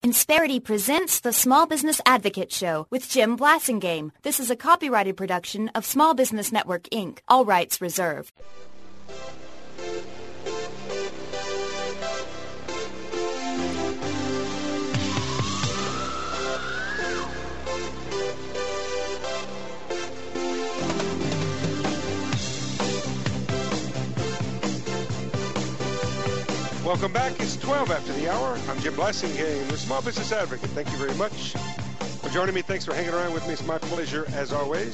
Insperity presents the Small Business Advocate Show with Jim Blasingame. This is a copyrighted production of Small Business Network, Inc., all rights reserved. Welcome back. It's 12 after the hour. I'm Jim Blasingame, the Small Business Advocate. Thank you very much for joining me. Thanks for hanging around with me. It's my pleasure, as always.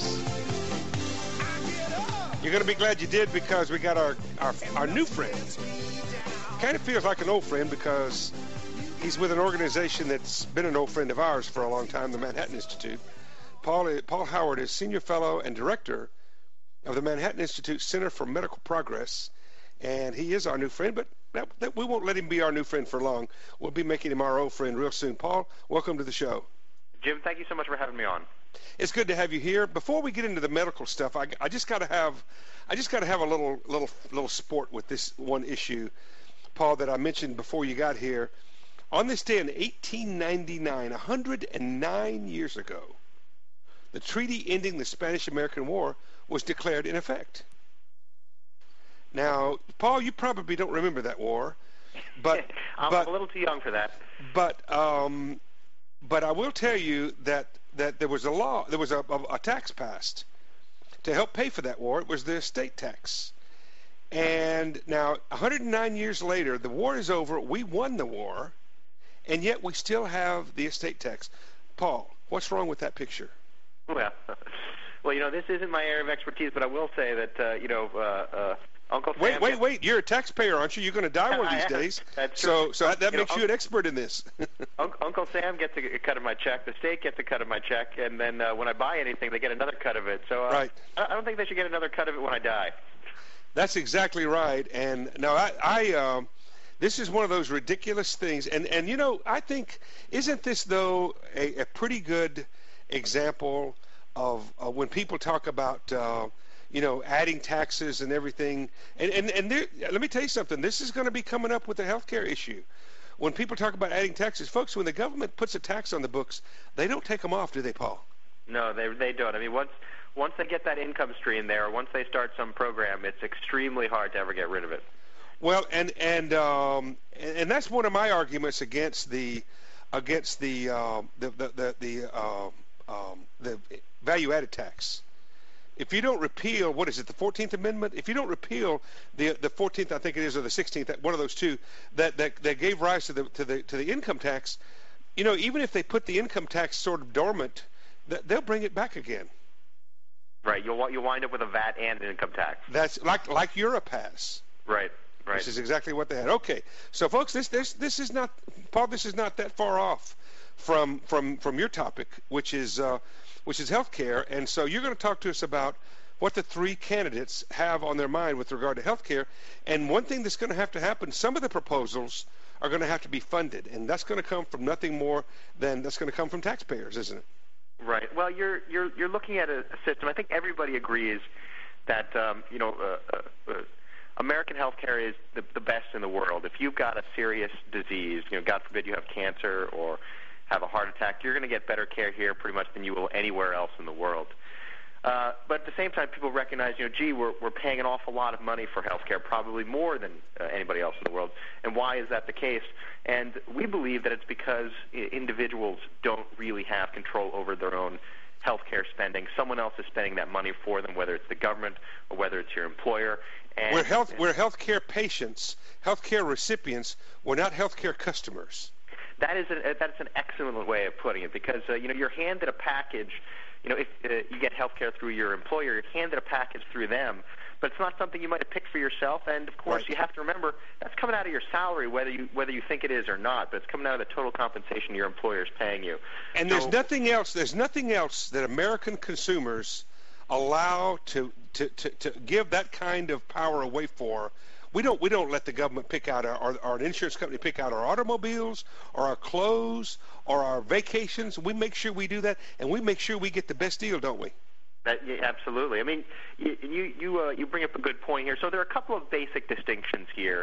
You're going to be glad you did, because we got our new friend. Kind of feels like an old friend because he's with an organization that's been an old friend of ours for a long time, the Manhattan Institute. Paul Howard is Senior Fellow and Director of the Manhattan Institute Center for Medical Progress, and he is our new friend, but we won't let him be our new friend for long. We'll be making him our old friend real soon. Paul, welcome to the show. Jim, thank you so much for having me on. It's good to have you here. Before we get into the medical stuff, I just got to have a little sport with this one issue, Paul, that I mentioned before you got here. On this day in 1899, 109 years ago, the treaty ending the Spanish-American War was declared in effect. Now, Paul, you probably don't remember that war, but I'm a little too young for that. But I will tell you that there was a tax passed to help pay for that war. It was the estate tax. And now, 109 years later, the war is over. We won the war, and yet we still have the estate tax. Paul, what's wrong with that picture? Well, this isn't my area of expertise, but I will say that Uncle Sam. Wait! You're a taxpayer, aren't you? You're going to die one of these days. That's true. So that makes you an expert in this. Uncle Sam gets a cut of my check. The state gets a cut of my check, and then when I buy anything, they get another cut of it. So right. I don't think they should get another cut of it when I die. That's exactly right. And now I this is one of those ridiculous things. And I think, isn't this though a pretty good example of when people talk about adding taxes and everything. And let me tell you something. This is going to be coming up with the healthcare issue. When people talk about adding taxes, folks, when the government puts a tax on the books, they don't take them off, do they, Paul? No, they don't. I mean, once they get that income stream there, once they start some program, it's extremely hard to ever get rid of it. Well, and that's one of my arguments against the value-added tax. If you don't repeal, what is it, the 14th Amendment? If you don't repeal the 14th, I think it is, or the 16th, one of those two, that gave rise to the income tax, even if they put the income tax sort of dormant, they'll bring it back again. Right. You'll wind up with a VAT and an income tax. That's like Europe has. Right. This is exactly what they had. Okay, so folks, this is not, Paul. This is not that far off from your topic, which is healthcare. And so you're going to talk to us about what the three candidates have on their mind with regard to healthcare. And one thing that's going to have to happen: some of the proposals are going to have to be funded, and that's going to come from nothing more than that's going to come from taxpayers, isn't it? Right. Well, you're looking at a system. I think everybody agrees that American healthcare is the best in the world. If you've got a serious disease, God forbid you have cancer or have a heart attack, you're going to get better care here pretty much than you will anywhere else in the world. But at the same time, people recognize, we're paying an awful lot of money for healthcare, probably more than anybody else in the world. And why is that the case? And we believe that it's because individuals don't really have control over their own healthcare spending. Someone else is spending that money for them, whether it's the government or whether it's your employer. And we're healthcare patients, healthcare recipients. We're not healthcare customers. That's an excellent way of putting it, because you're handed a package. If you get health care through your employer, you're handed a package through them, but it's not something you might have picked for yourself. And of course, You have to remember that's coming out of your salary, whether you think it is or not. But it's coming out of the total compensation your employer is paying you. And there's nothing else. There's nothing else that American consumers allow to give that kind of power away for. We don't let the government pick out our insurance company pick out our automobiles or our clothes or our vacations. We make sure we do that, and we make sure we get the best deal, don't we? Yeah, absolutely. I mean, you bring up a good point here. So there are a couple of basic distinctions here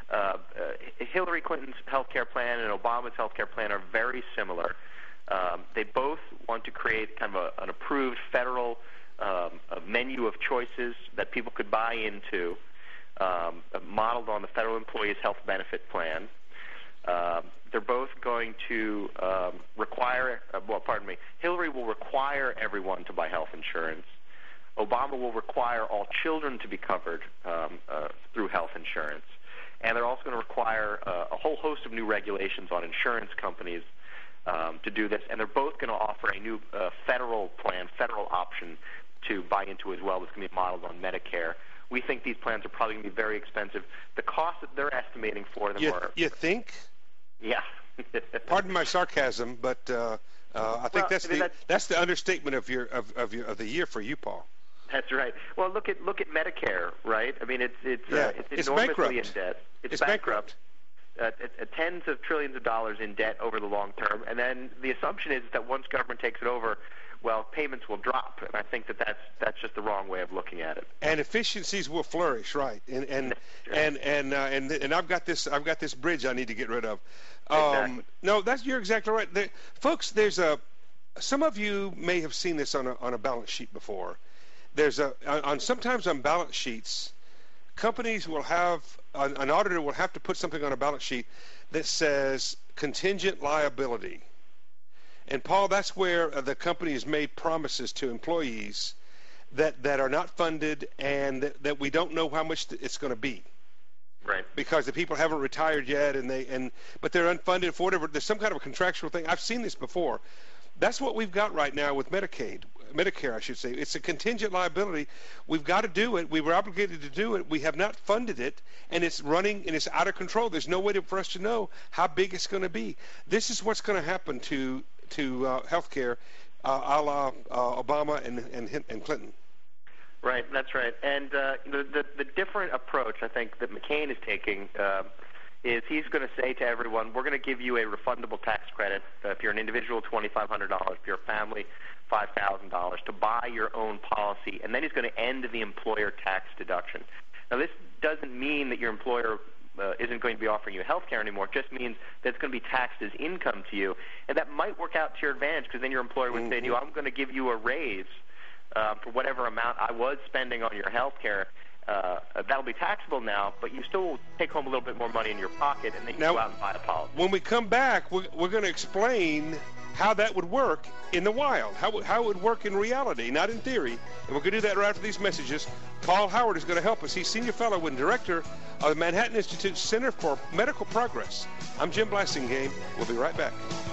Hillary Clinton's health care plan and Obama's health care plan are very similar. They both want to create kind of an approved federal a menu of choices that people could buy into, modeled on the Federal Employees Health Benefit Plan. They're both going to require, Hillary will require everyone to buy health insurance. Obama will require all children to be covered through health insurance. And they're also going to require a whole host of new regulations on insurance companies to do this. And they're both going to offer a new federal plan, federal option to buy into as well that's going to be modeled on Medicare. We think these plans are probably going to be very expensive. The cost that they're estimating for them are... You think? Yeah. Pardon my sarcasm, but I think that's the understatement of the year for you, Paul. That's right. Well, look at Medicare, right? I mean, it's enormously bankrupt. in debt. It's bankrupt. Tens of trillions of dollars in debt over the long term, and then the assumption is that once government takes it over, well, payments will drop, and I think that's just the wrong way of looking at it. And efficiencies will flourish, right? And I've got this bridge I need to get rid of. Exactly. No, you're exactly right, folks. Some of you may have seen this on a balance sheet before. Sometimes on balance sheets, companies will have an auditor will have to put something on a balance sheet that says contingent liability. And Paul, that's where the company has made promises to employees that are not funded and that we don't know how much it's going to be. Right. Because the people haven't retired yet, but they're unfunded for whatever. There's some kind of a contractual thing. I've seen this before. That's what we've got right now with Medicare, I should say. It's a contingent liability. We've got to do it. We were obligated to do it. We have not funded it, and it's running and it's out of control. There's no way for us to know how big it's going to be. This is what's going to happen to healthcare, a la Obama and Clinton. Right, that's right. And the different approach I think that McCain is taking is he's going to say to everyone, we're going to give you a refundable tax credit if you're an individual, $2,500, if you're a family, $5,000, to buy your own policy, and then he's going to end the employer tax deduction. Now, this doesn't mean that your employer isn't going to be offering you health care anymore. It just means that it's going to be taxed as income to you, and that might work out to your advantage because then your employer would say to you, I'm going to give you a raise for whatever amount I was spending on your health care. That'll be taxable now, but you still take home a little bit more money in your pocket, and then you go out and buy a policy. When we come back, we're going to explain how that would work in the wild, how it would work in reality, not in theory. And we're going to do that right after these messages. Paul Howard is going to help us. He's Senior Fellow and Director of the Manhattan Institute Center for Medical Progress. I'm Jim Blasingame. We'll be right back.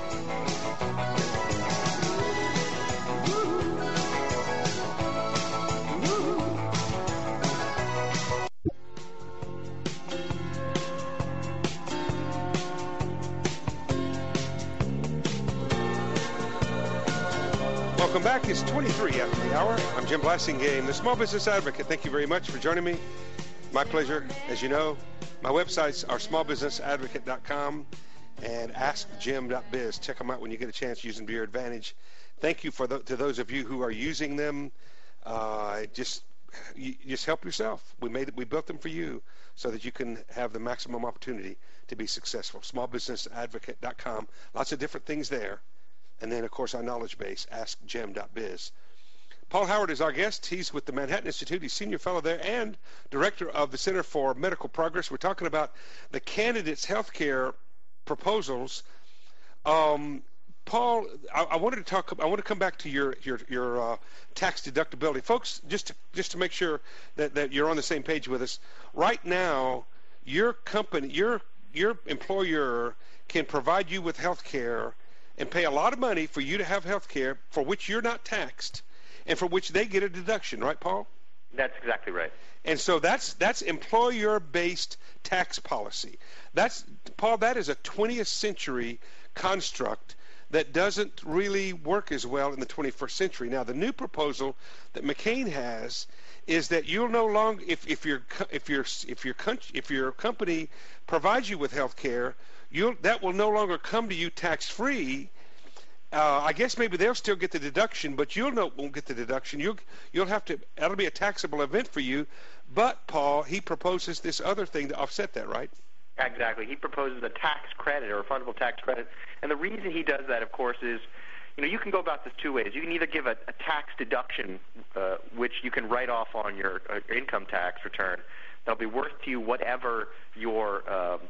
Welcome back. It's 23 after the hour. I'm Jim Blasingame, the Small Business Advocate. Thank you very much for joining me. My pleasure. As you know, my websites are smallbusinessadvocate.com and askjim.biz. Check them out when you get a chance using to your advantage. Thank you to those of you who are using them. Just help yourself. We built them for you so that you can have the maximum opportunity to be successful. Smallbusinessadvocate.com. Lots of different things there. And then, of course, our knowledge base, askjim.biz. Paul Howard is our guest. He's with the Manhattan Institute. He's Senior Fellow there and Director of the Center for Medical Progress. We're talking about the candidates' health care proposals. Paul, I want to come back to your tax deductibility. Folks, just to make sure that you're on the same page with us, right now, your company, your employer can provide you with health care and pay a lot of money for you to have health care for which you're not taxed and for which they get a deduction, right, Paul? That's exactly right. And so that's employer-based tax policy. Paul, that is a 20th century construct that doesn't really work as well in the 21st century. Now, the new proposal that McCain has is that you'll no longer, if your company provides you with health care, that will no longer come to you tax-free. I guess maybe they'll still get the deduction, but won't get the deduction. You'll have to. That'll be a taxable event for you. But Paul, he proposes this other thing to offset that, right? Exactly. He proposes a tax credit or a refundable tax credit. And the reason he does that, of course, is, you can go about this two ways. You can either give a tax deduction, which you can write off on your income tax return. That'll be worth to you whatever your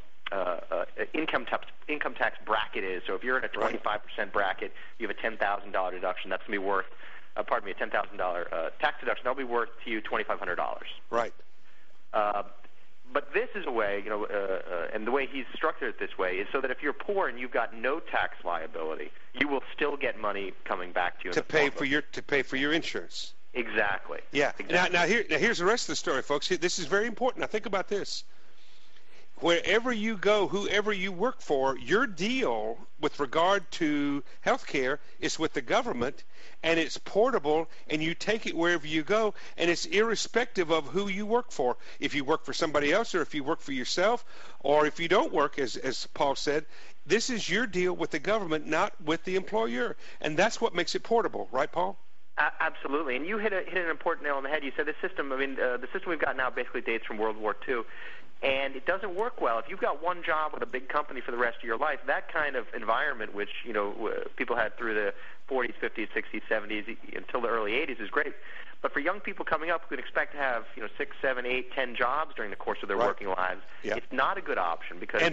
income tax bracket is. So if you're in a 25% bracket, you have a $10,000 deduction. That's going to be worth, a $10,000 tax deduction. That'll be worth to you $2,500. Right. But this is a way, and the way he's structured it this way is so that if you're poor and you've got no tax liability, you will still get money coming back to you to pay for your insurance. Exactly. Yeah. Exactly. Now here's the rest of the story, folks. This is very important. Now think about this. Wherever you go, whoever you work for, your deal with regard to health care is with the government, and it's portable, and you take it wherever you go, and it's irrespective of who you work for. If you work for somebody else, or if you work for yourself, or if you don't work, as Paul said, this is your deal with the government, not with the employer, and that's what makes it portable, right, Paul? Absolutely, and you hit an important nail on the head. You said the system. The system we've got now basically dates from World War II. And it doesn't work well. If you've got one job with a big company for the rest of your life, that kind of environment, which people had through the 40s, 50s, 60s, 70s, until the early 80s, is great. But for young people coming up who can expect to have 6, 7, 8, 10 jobs during the course of their working lives, it's not a good option because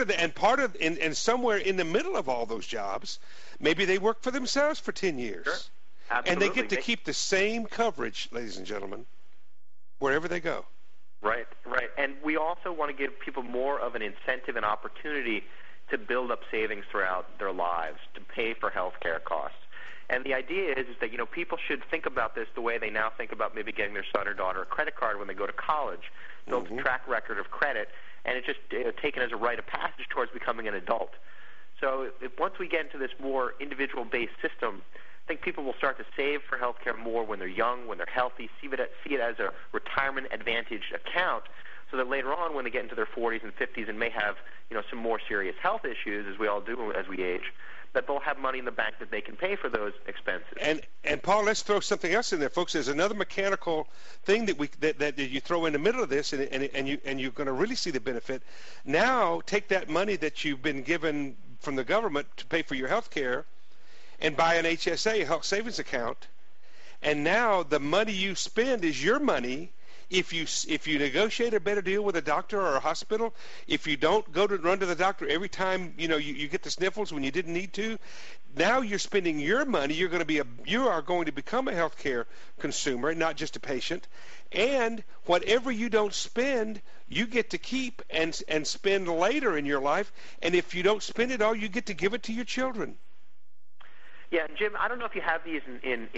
and somewhere in the middle of all those jobs, maybe they work for themselves for 10 years, sure. Absolutely. And they get to keep the same coverage, ladies and gentlemen, wherever they go. Right. And we also want to give people more of an incentive and opportunity to build up savings throughout their lives, to pay for health care costs. And the idea is that, people should think about this the way they now think about maybe getting their son or daughter a credit card when they go to college, build a track record of credit, and it's just taken as a rite of passage towards becoming an adult. So once we get into this more individual-based system, I think people will start to save for health care more when they're young, when they're healthy, see it as a retirement advantage account, so that later on when they get into their 40s and 50s and may have some more serious health issues, as we all do as we age, that they'll have money in the bank that they can pay for those expenses. And Paul, let's throw something else in there, folks. There's another mechanical thing that you throw in the middle of this, and you're going to really see the benefit. Now take that money that you've been given from the government to pay for your health care, and buy an HSA, a health savings account, and now the money you spend is your money. If you negotiate a better deal with a doctor or a hospital, if you don't run to the doctor every time you get the sniffles when you didn't need to, now you're spending your money. You are going to become a healthcare consumer, not just a patient. And whatever you don't spend, you get to keep and spend later in your life. And if you don't spend it all, you get to give it to your children. Yeah, and Jim, I don't know if you have these in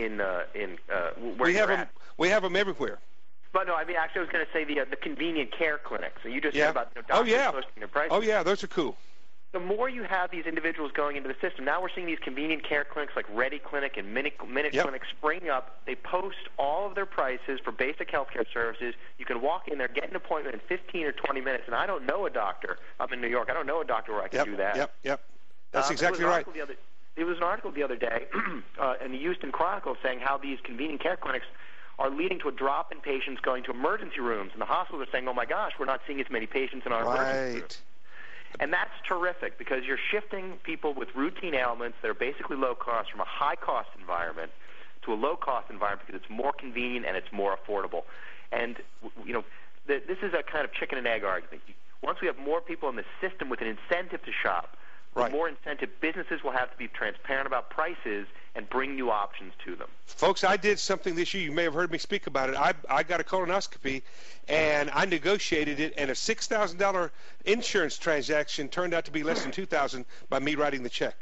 where you're at. We have them everywhere. But no, actually, I was going to say the convenient care clinics. So you just said about doctors posting their prices. Oh yeah, those are cool. The more you have these individuals going into the system, now we're seeing these convenient care clinics like Ready Clinic and Minute Clinic springing up. They post all of their prices for basic healthcare services. You can walk in there, get an appointment in 15 or 20 minutes, and I don't know a doctor. I'm in New York. I don't know a doctor where I can do that. Yep. That's exactly right. There was an article the other day in the Houston Chronicle saying how these convenient care clinics are leading to a drop in patients going to emergency rooms. And the hospitals are saying, oh, my gosh, we're not seeing as many patients in our emergency rooms. And that's terrific because you're shifting people with routine ailments that are basically low cost from a high-cost environment to a low-cost environment because it's more convenient and it's more affordable. And, this is a kind of chicken and egg argument. Once we have more people in the system with an incentive to shop, the more incentive businesses will have to be transparent about prices and bring new options to them. Folks, I did something this year. You may have heard me speak about it. I got a colonoscopy, and I negotiated it, and a $6,000 insurance transaction turned out to be less than $2,000 by me writing the check.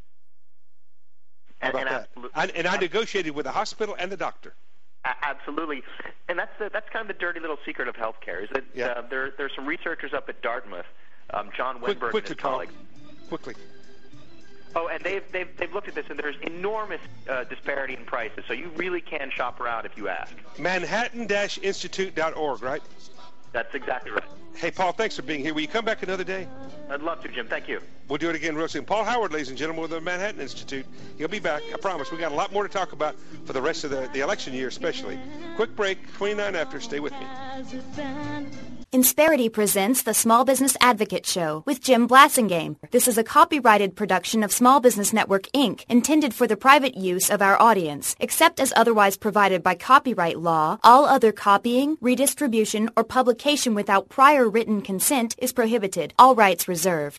How about that? I negotiated with the hospital and the doctor. Absolutely, and that's kind of the dirty little secret of healthcare. Is that there's some researchers up at Dartmouth, John Wenberg and his colleagues. Quickly. Oh, and they've looked at this, and there's enormous disparity in prices. So you really can shop around if you ask. Manhattan-institute.org, right? That's exactly right. Hey, Paul, thanks for being here. Will you come back another day? I'd love to, Jim. Thank you. We'll do it again real soon. Paul Howard, ladies and gentlemen, with the Manhattan Institute. He'll be back. I promise. We got a lot more to talk about for the rest of the election year, especially. Quick break, 29 after. Stay with me. Insperity presents the Small Business Advocate Show with Jim Blasingame. This is a copyrighted production of Small Business Network, Inc., intended for the private use of our audience. Except as otherwise provided by copyright law, all other copying, redistribution, or publication without prior written consent is prohibited. All rights reserved.